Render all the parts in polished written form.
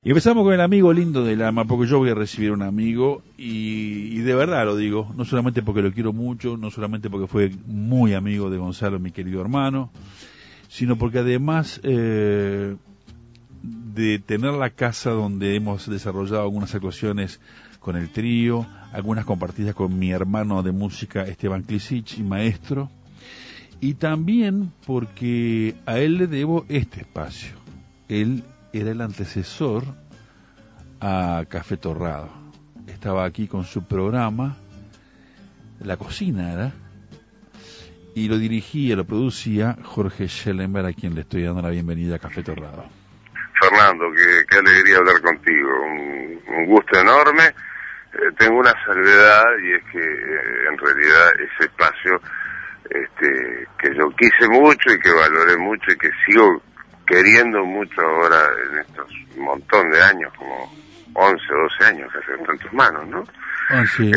Y empezamos con el amigo lindo del alma, porque yo voy a recibir un amigo y de verdad lo digo, no solamente porque lo quiero mucho, no solamente porque fue muy amigo de Gonzalo, mi querido hermano, sino porque además de tener la casa donde hemos desarrollado algunas actuaciones con el trío, algunas compartidas con mi hermano de música Esteban Klisic, maestro, y también porque a él le debo este espacio. Él era el antecesor a Café Torrado. Estaba aquí con su programa, La Cocina era, y lo dirigía, lo producía Jorge Schellenberg, a quien le estoy dando la bienvenida a Café Torrado. Fernando, qué alegría hablar contigo, un gusto enorme. Tengo una salvedad y es que en realidad ese espacio que yo quise mucho y que valoré mucho y que sigo queriendo mucho ahora en estos montón de años, como 11 o 12 años que hacen en tus manos, ¿no? Ah, sí.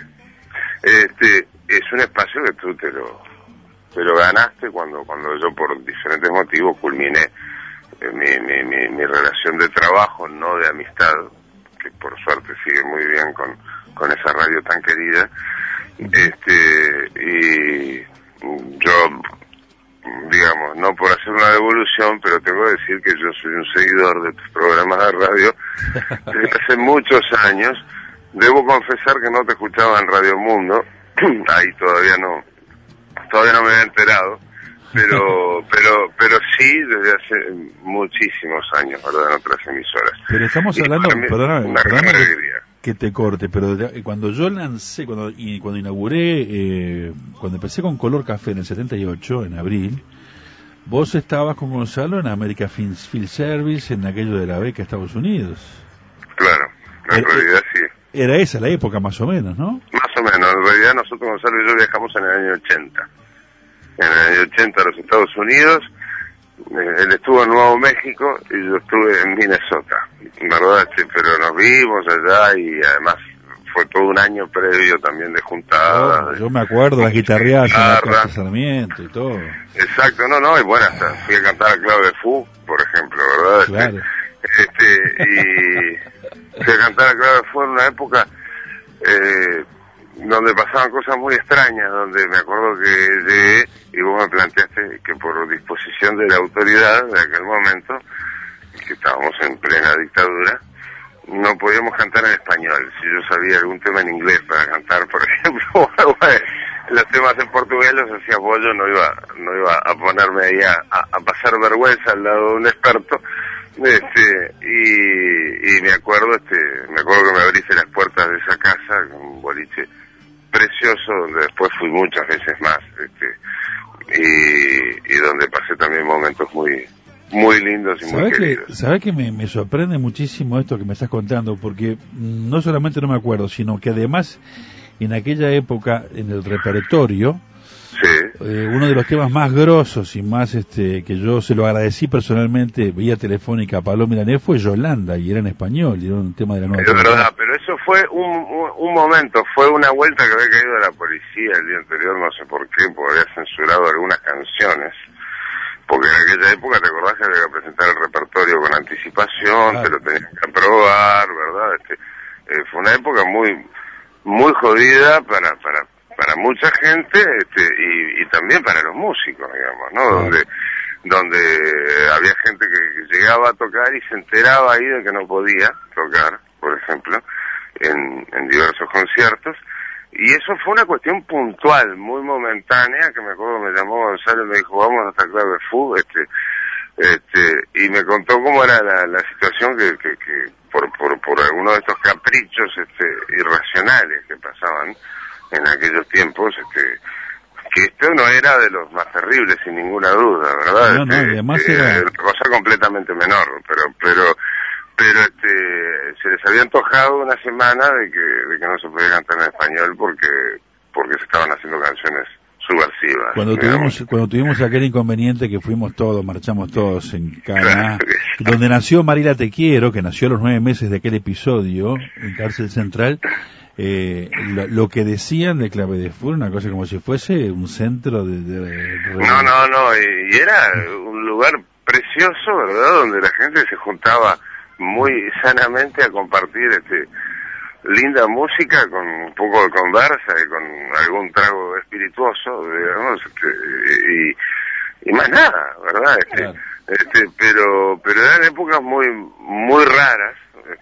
Es un espacio que tú te lo ganaste cuando yo por diferentes motivos culminé mi relación de trabajo, no de amistad, que por suerte sigue muy bien con esa radio tan querida. Y yo, digamos, no por hacer una devolución, pero tengo que decir que yo soy un seguidor de tus programas de radio desde hace muchos años. Debo confesar que no te escuchaba en Radio Mundo, ahí todavía no me había enterado, pero sí desde hace muchísimos años, ¿verdad?, en otras emisoras. Pero estamos hablando, perdóname alegría que te corte, pero cuando yo lancé, cuando inauguré, cuando empecé con Color Café en el 78, en abril, vos estabas con Gonzalo en America Field Service, en aquello de la beca Estados Unidos. Claro, en realidad sí. Era esa la época más o menos, ¿no? Más o menos, en realidad nosotros, Gonzalo y yo, viajamos en el año 80. En el año 80 a los Estados Unidos, él estuvo en Nuevo México y yo estuve en Minnesota, ¿verdad? Pero nos vimos allá y además fue todo un año previo también de juntadas. Yo me acuerdo, las guitarreadas en la Casa Sarmiento y todo. Exacto, y bueno, hasta fui a cantar a Clave de Fu, por ejemplo, ¿verdad? Claro. Y fui a cantar a Clave de Fu en una época donde pasaban cosas muy extrañas, donde me acuerdo que llegué y vos me planteaste que por disposición de la autoridad de aquel momento, que estábamos en plena dictadura, no podíamos cantar en español. Si yo sabía algún tema en inglés para cantar, por ejemplo, los temas en portugués los hacía vos, yo no iba a ponerme ahí a pasar vergüenza al lado de un experto. Y me acuerdo que me abriste las puertas de esa casa, un boliche precioso, donde después fui muchas veces más, y donde pasé también momentos muy muy lindos y muy queridos. ¿Sabés que me sorprende muchísimo esto que me estás contando? Porque no solamente no me acuerdo, sino que además en aquella época, en el repertorio, sí, uno de los temas más grosos y más que yo se lo agradecí personalmente vía telefónica a Pablo Milanés fue Yolanda, y era en español, y era un tema de la nueva. Es verdad, pero eso fue un momento, fue una vuelta que había caído de la policía el día anterior, no sé por qué, porque había censurado algunas canciones, porque en aquella época, ¿te acordás que había que presentar el repertorio con anticipación? Claro. Te lo tenían que aprobar, ¿verdad? Fue una época muy muy jodida para mucha gente, y también para los músicos, digamos, ¿no? Donde había gente que llegaba a tocar y se enteraba ahí de que no podía tocar, por ejemplo, en diversos conciertos, y eso fue una cuestión puntual, muy momentánea, que me acuerdo me llamó Gonzalo y me dijo, vamos hasta Clave Fu, y me contó cómo era la situación que por algunos de estos caprichos irracionales que pasaban en aquellos tiempos, que esto no era de los más terribles, sin ninguna duda, ¿verdad? No, además era una cosa completamente menor, pero se les había antojado una semana de que no se podía cantar en español porque se estaban haciendo canciones subversivas. Cuando tuvimos aquel inconveniente que marchamos todos en Cana, claro, donde nació Marila Te Quiero, que nació a los 9 meses de aquel episodio en Cárcel Central. Lo que decían de Clave de Fu, una cosa como si fuese un centro de No, y era un lugar precioso, ¿verdad?, donde la gente se juntaba muy sanamente a compartir linda música con un poco de conversa y con algún trago espirituoso, digamos, y más nada, ¿verdad? Claro. Pero eran épocas muy raras,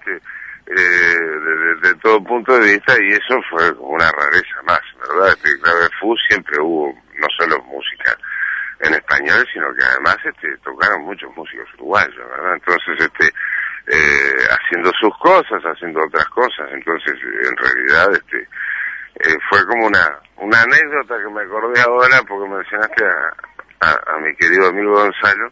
de todo punto de vista, y eso fue como una rareza más, ¿verdad? Clave Fu siempre hubo no solo música en español, sino que además tocaron muchos músicos uruguayos, ¿verdad? Entonces, haciendo sus cosas, haciendo otras cosas, entonces en realidad fue como una anécdota que me acordé ahora porque mencionaste a mi querido amigo Gonzalo,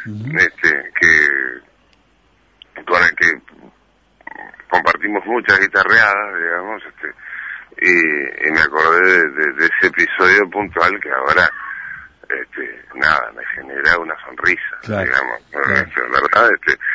con el que compartimos muchas guitarreadas, digamos, y me acordé de ese episodio puntual que ahora nada, me genera una sonrisa, claro, digamos, claro. ¿verdad?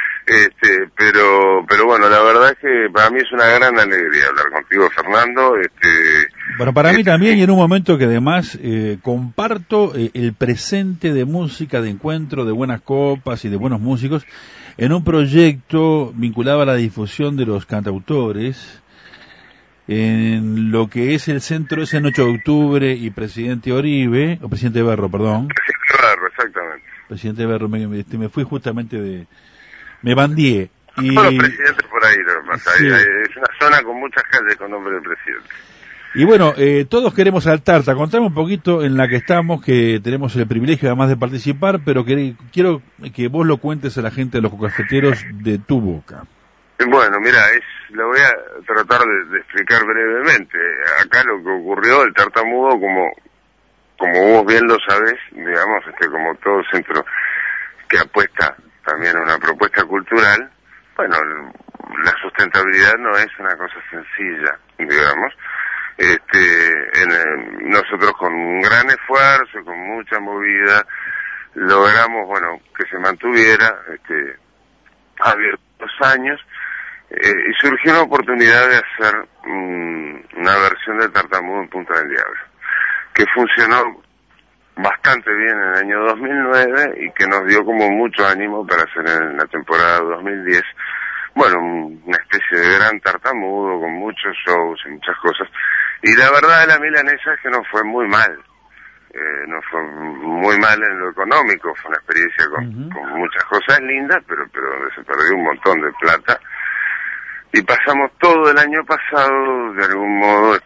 Pero bueno, la verdad es que para mí es una gran alegría hablar contigo, Fernando. Bueno, para mí también, y en un momento que además comparto el presente de música, de encuentro, de buenas copas y de buenos músicos, en un proyecto vinculado a la difusión de los cantautores, en lo que es el centro ese en 8 de octubre y Presidente Uribe, o Presidente Berro, perdón. Presidente Berro, exactamente. Presidente Berro, me fui justamente me bandié. Y todos los presidentes por ahí, sí. Es una zona con muchas calles con nombre de presidente. Y bueno, todos queremos saltar. Contame un poquito en la que estamos, que tenemos el privilegio además de participar, pero quiero que vos lo cuentes a la gente de los cafeteros de tu boca. Bueno, mira, lo voy a tratar de explicar brevemente. Acá lo que ocurrió, el Tartamudo, como vos bien lo sabés, digamos, como todo centro que apuesta también a una propuesta cultural, bueno, la sustentabilidad no es una cosa sencilla, digamos. Nosotros con un gran esfuerzo, con mucha movida, logramos, bueno, que se mantuviera, abierto 2 años, y surgió una oportunidad de hacer una versión del Tartamudo en Punta del Diablo, que funcionó bastante bien en el año 2009 y que nos dio como mucho ánimo para hacer en la temporada 2010, bueno, una especie de gran Tartamudo con muchos shows y muchas cosas. Y la verdad de la milanesa es que nos fue muy mal. Nos fue muy mal en lo económico, fue una experiencia con muchas cosas lindas, pero donde se perdió un montón de plata. Y pasamos todo el año pasado, de algún modo,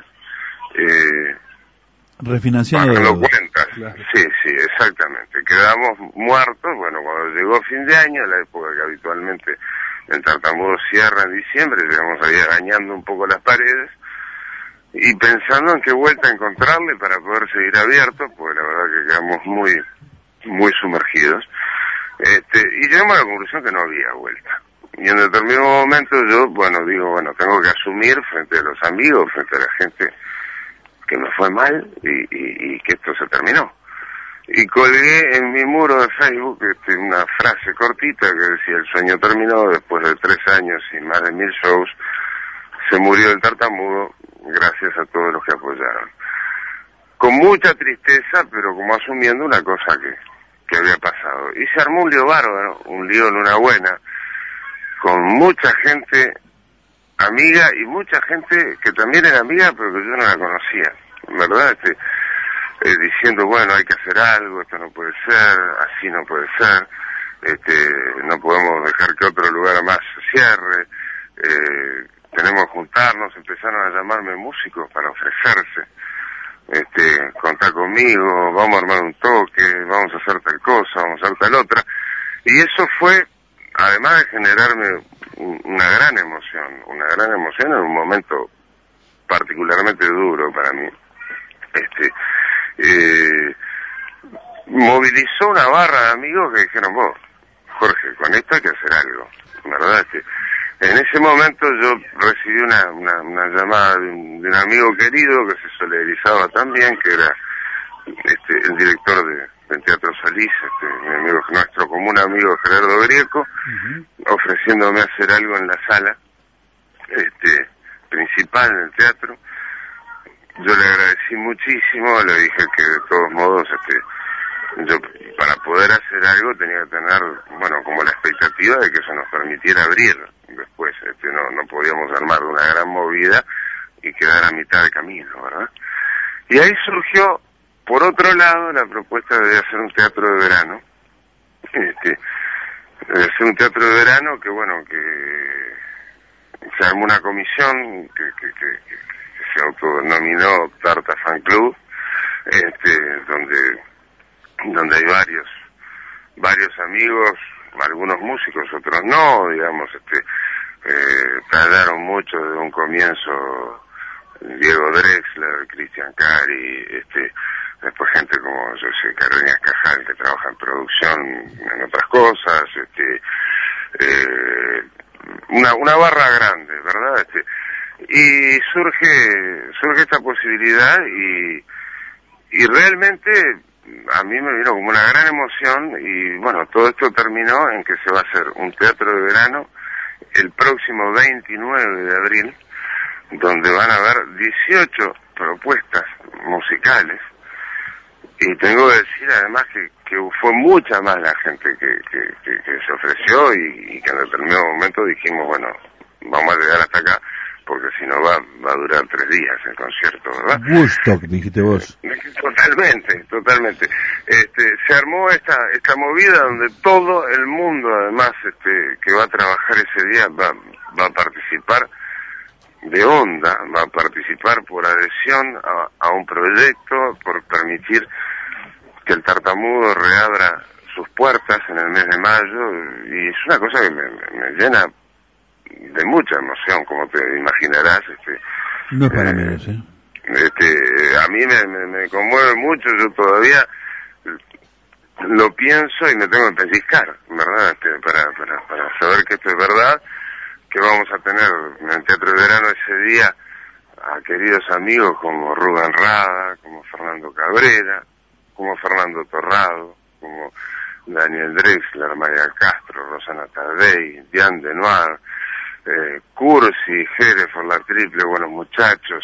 refinanciando cuentas. Claro. Sí, exactamente. Quedamos muertos, bueno, cuando llegó fin de año, la época que habitualmente el Tartamudo cierra en diciembre, llegamos ahí arañando un poco las paredes, y pensando en qué vuelta encontrarle para poder seguir abiertos, porque la verdad que quedamos muy sumergidos, y llegamos a la conclusión que no había vuelta. Y en determinado momento yo, digo, tengo que asumir frente a los amigos, frente a la gente, que me fue mal y que esto se terminó. Y colgué en mi muro de Facebook una frase cortita que decía: el sueño terminó, después de 3 años y más de 1000 shows, se murió el Tartamudo, gracias a todos los que apoyaron. Con mucha tristeza, pero como asumiendo una cosa que había pasado. Y se armó un lío bárbaro, un lío en una buena, con mucha gente amiga y mucha gente que también era amiga, pero que yo no la conocía, ¿verdad? Diciendo, bueno, hay que hacer algo, esto no puede ser, así no puede ser, no podemos dejar que otro lugar más se cierre, tenemos que juntarnos. Empezaron a llamarme músicos para ofrecerse, contá conmigo, vamos a armar un toque, vamos a hacer tal cosa, vamos a hacer tal otra, y eso fue, además de generarme una gran emoción en un momento particularmente duro para mí, movilizó una barra de amigos que dijeron: vos, Jorge, con esto hay que hacer algo, ¿verdad? En ese momento yo recibí una llamada de un amigo querido que se solidarizaba también, que era el director del Teatro Solís, mi amigo, nuestro común amigo Gerardo Grieco, ofreciéndome hacer algo en la sala principal del teatro. Yo le agradecí muchísimo, le dije que de todos modos yo para poder hacer algo tenía que tener, bueno, como la expectativa de que eso nos permitiera abrir después. No podíamos armar una gran movida y quedar a mitad de camino, ¿verdad? Y ahí surgió, por otro lado, la propuesta de hacer un teatro de verano. De hacer un teatro de verano que, bueno, que se armó una comisión que se autodenominó Tarta Fan Club, donde hay varios amigos, algunos músicos, otros no, digamos, tardaron mucho desde un comienzo Diego Drexler, Cristian Cari, después gente como, yo sé, Carreñas Cajal, que trabaja en producción en otras cosas, una barra grande, ¿verdad? Y surge esta posibilidad y realmente a mí me vino como una gran emoción y bueno, todo esto terminó en que se va a hacer un teatro de verano el próximo 29 de abril, donde van a haber 18 propuestas musicales y tengo que decir además que fue mucha más la gente que se ofreció y que en determinado momento dijimos, bueno, vamos a llegar hasta acá porque si no va a durar 3 días el concierto, ¿verdad? Woodstock, dijiste vos. Totalmente. Se armó esta movida donde todo el mundo, además, que va a trabajar ese día va a participar de onda, va a participar por adhesión a un proyecto, por permitir que el Tartamudo reabra sus puertas en el mes de mayo, y es una cosa que me llena de mucha emoción, como te imaginarás. No es para menos, a mí me conmueve mucho, yo todavía lo pienso y me tengo que pellizcar, ¿verdad? Para saber que esto es verdad, que vamos a tener en el Teatro de Verano ese día a queridos amigos como Rubén Rada, como Fernando Cabrera, como Fernando Torrado, como Daniel Drexler, María Castro, Rosana Tadei, Diane Denoir, Cursi, Jerez por la Triple, Buenos Muchachos,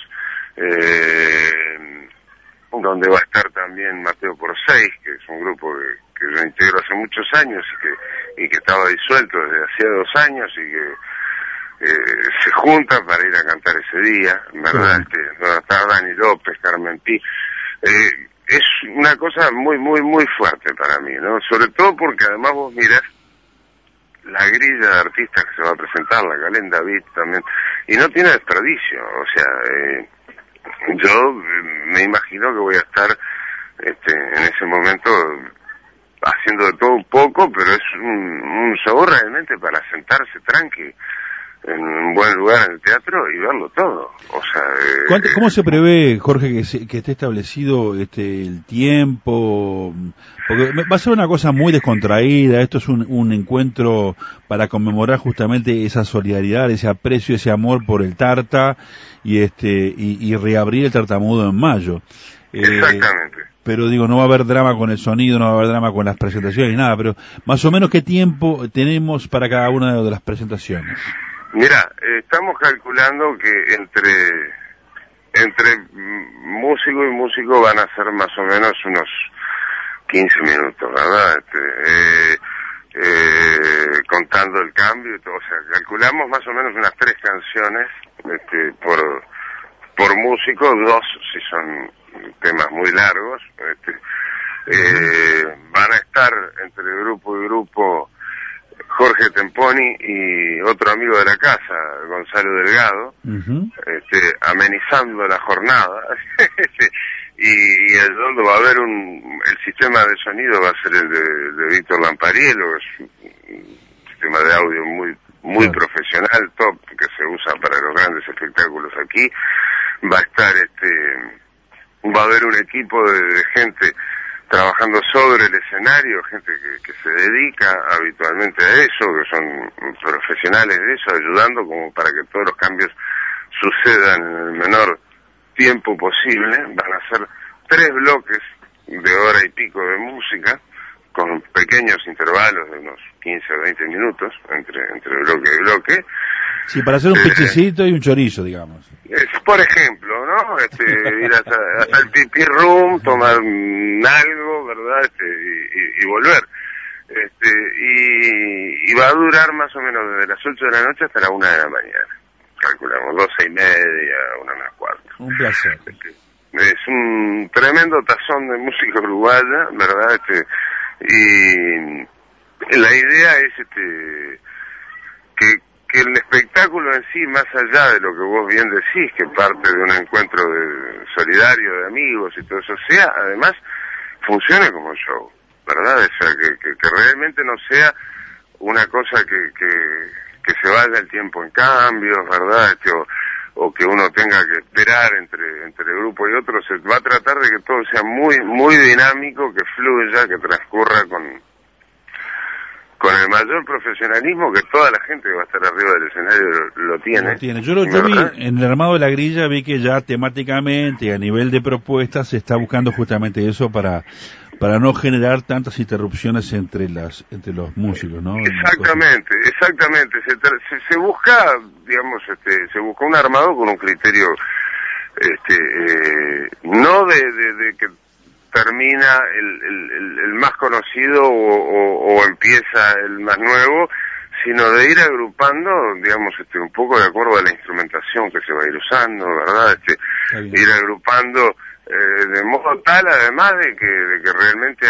donde va a estar también Mateo por 6, que es un grupo que yo integro hace muchos años y que estaba disuelto desde hacía 2 años y que se junta para ir a cantar ese día, ¿verdad? Donde está Dani López, Carmen Pi. Es una cosa muy, muy, muy fuerte para mí, ¿no? Sobre todo porque además vos mirás la grilla de artistas que se va a presentar, la Galen David también, y no tiene desperdicio, o sea, yo me imagino que voy a estar en ese momento haciendo de todo un poco, pero es un show realmente para sentarse tranqui en un buen lugar en el teatro y verlo todo. O sea, ¿cómo se prevé, Jorge, que esté establecido el tiempo? Porque va a ser una cosa muy descontraída. Esto es un encuentro para conmemorar justamente esa solidaridad, ese aprecio, ese amor por el Tarta y reabrir el Tartamudo en mayo. Exactamente. Pero digo, no va a haber drama con el sonido, no va a haber drama con las presentaciones ni nada, pero más o menos ¿qué tiempo tenemos para cada una de las presentaciones? Mira, estamos calculando que entre músico y músico van a ser más o menos unos 15 minutos, ¿verdad? Contando el cambio y todo, o sea, calculamos más o menos unas 3 canciones por músico, 2 si son temas muy largos. Van a estar entre grupo y grupo Jorge Temponi y otro amigo de la casa, Gonzalo Delgado, amenizando la jornada. y el donde va a haber el sistema de sonido va a ser el de Víctor Lampariello, es un sistema de audio muy profesional, top, que se usa para los grandes espectáculos aquí. Va a estar va a haber un equipo de gente trabajando sobre el escenario, gente que se dedica habitualmente a eso, que son profesionales de eso, ayudando como para que todos los cambios sucedan en el menor tiempo posible. Van a ser 3 bloques de hora y pico de música, con pequeños intervalos de unos 15 o 20 minutos entre bloque y bloque, Sí, para hacer un pechecito y un chorizo, digamos. Por ejemplo, ¿no? Ir hasta el pipí room, tomar algo, ¿verdad? Y volver. Y va a durar más o menos desde las 8 de la noche hasta la 1 de la mañana. Calculamos, 12:30, 1:15. Un placer. Es un tremendo tazón de música uruguaya, ¿verdad? Y la idea es que el espectáculo en sí, más allá de lo que vos bien decís, que parte de un encuentro solidario de amigos y todo eso, sea, además, funcione como show, ¿verdad? O sea, que realmente no sea una cosa que se vaya el tiempo en cambios, ¿verdad? O que uno tenga que esperar entre grupo y otro. Se va a tratar de que todo sea muy, muy dinámico, que fluya, que transcurra con el mayor profesionalismo que toda la gente que va a estar arriba del escenario lo tiene. Yo vi en el armado de la grilla, vi que ya temáticamente, a nivel de propuestas, se está buscando justamente eso para no generar tantas interrupciones entre los músicos, ¿no? Exactamente. Se busca, digamos, se busca un armado con un criterio, no de que termina el más conocido o empieza el más nuevo, sino de ir agrupando, digamos, un poco de acuerdo a la instrumentación que se va a ir usando, ¿verdad? Ir agrupando de modo tal, además de que realmente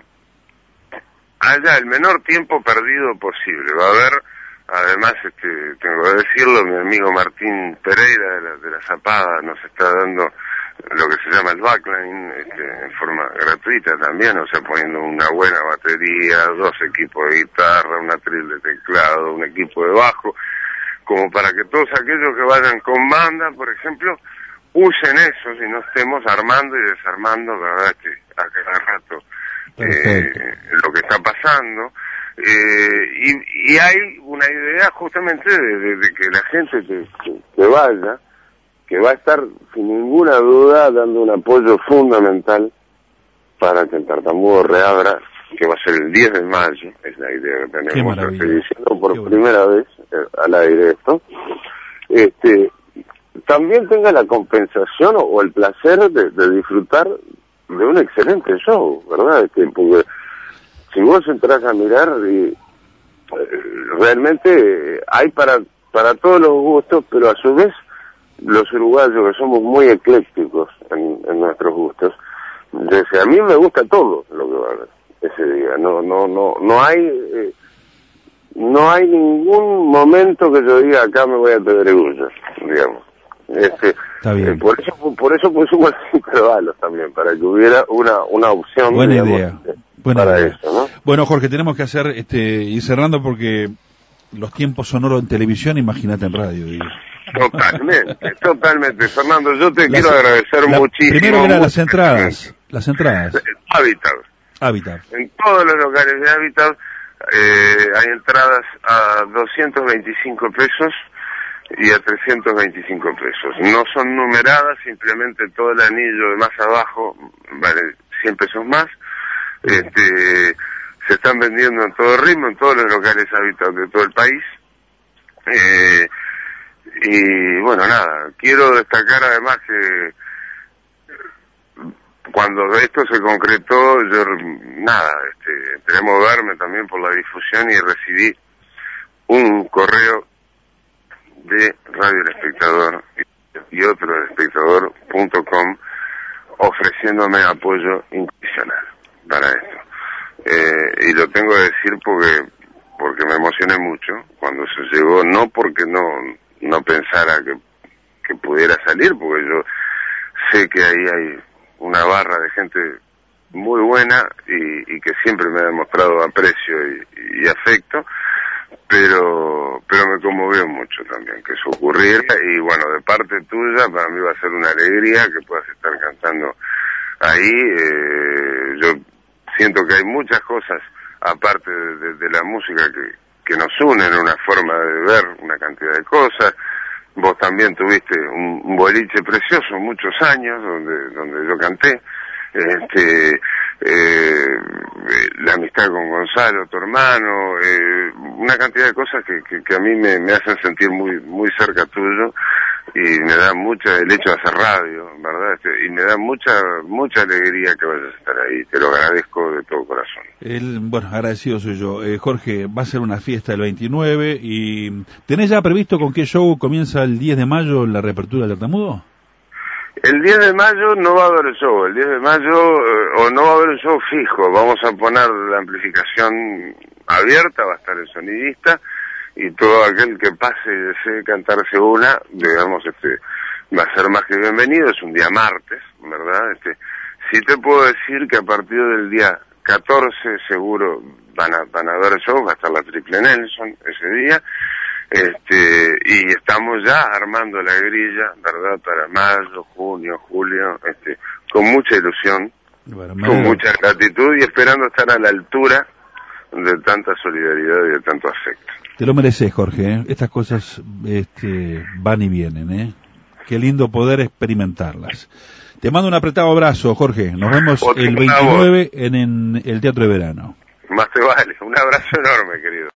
haya el menor tiempo perdido posible. Va a haber, además, tengo que decirlo, mi amigo Martín Pereira de la Zapada nos está dando lo que se llama el backline en forma gratuita también, o sea, poniendo una buena batería, 2 equipos de guitarra, una tril de teclado, un equipo de bajo, como para que todos aquellos que vayan con banda, por ejemplo, usen eso y no estemos armando y desarmando, ¿verdad? A cada rato lo que está pasando. Y hay una idea justamente de que la gente que vaya, que va a estar sin ninguna duda dando un apoyo fundamental para que el Tartamudo reabra, que va a ser el 10 de mayo, es la idea que tenemos. Estoy diciendo por primera vez al aire esto. También tenga la compensación o el placer de disfrutar de un excelente show, ¿verdad? Porque si vos entras a mirar, realmente hay para todos los gustos, pero a su vez los uruguayos, que somos muy eclécticos en nuestros gustos, a mí me gusta todo lo que va a haber ese día. No hay ningún momento que yo diga acá me voy a pedregullos, digamos. Está bien. Por eso pusimos 5 balos también, para que hubiera una opción. Buena idea. Para eso, ¿no? Bueno, Jorge, tenemos que hacer ir cerrando porque los tiempos sonoros en televisión, imagínate en radio, digo. Totalmente. Fernando, yo te quiero agradecer muchísimo. Primero eran las entradas. Hábitat. En todos los locales de Hábitat hay entradas a 225 pesos y a 325 pesos. No son numeradas, simplemente todo el anillo de más abajo vale 100 pesos más. Se están vendiendo en todo ritmo, en todos los locales Hábitat de todo el país. Y bueno, nada, quiero destacar además que cuando esto se concretó, yo entré a moverme también por la difusión y recibí un correo de Radio El Espectador y otro de espectador.com ofreciéndome apoyo incondicional para esto. Y lo tengo que decir porque me emocioné mucho cuando se llegó, no porque no pensara que pudiera salir, porque yo sé que ahí hay una barra de gente muy buena y que siempre me ha demostrado aprecio y afecto, pero me conmovió mucho también que eso ocurriera, y bueno, de parte tuya para mí va a ser una alegría que puedas estar cantando ahí. Yo siento que hay muchas cosas aparte de la música que nos unen, una forma de ver una cantidad de cosas. Vos también tuviste un boliche precioso muchos años donde yo canté. la amistad con Gonzalo, tu hermano, una cantidad de cosas que a mí me hacen sentir muy cerca tuyo, y me da el hecho de hacer radio, ¿verdad? Y me da mucha alegría que vayas a estar ahí, te lo agradezco de todo corazón. Bueno, agradecido soy yo. Jorge, va a ser una fiesta el 29, y ¿tenés ya previsto con qué show comienza el 10 de mayo la reapertura del Tartamudo? El 10 de mayo no va a haber show, el 10 de mayo, o no va a haber un show fijo, vamos a poner la amplificación abierta, va a estar el sonidista, y todo aquel que pase y desee cantarse una, digamos, va a ser más que bienvenido. Es un día martes, ¿verdad? Sí te puedo decir que a partir del día 14 seguro van a haber shows, va a estar la Triple Nelson ese día, y estamos ya armando la grilla, ¿verdad? Para mayo, junio, julio, con mucha ilusión, bueno, con mucha gratitud y esperando estar a la altura de tanta solidaridad y de tanto afecto. Te lo mereces, Jorge, ¿eh? Estas cosas van y vienen, ¿eh? Qué lindo poder experimentarlas. Te mando un apretado abrazo, Jorge. Nos vemos el 29 en el Teatro de Verano. Más te vale. Un abrazo enorme, querido.